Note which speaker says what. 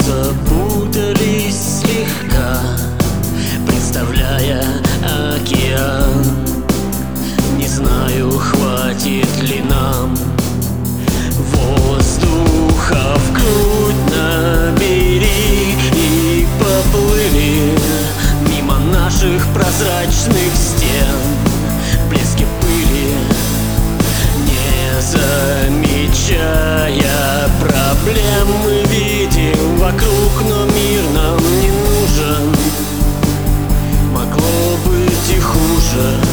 Speaker 1: запутались слегка, представляя океан. Не знаю, хватит ли нам воздуха в грудь набери. И поплыли мимо наших прозрачных стен блески пыли, не замечая проблем. Мы видим вокруг, но мир нам не нужен. Могло быть и хуже.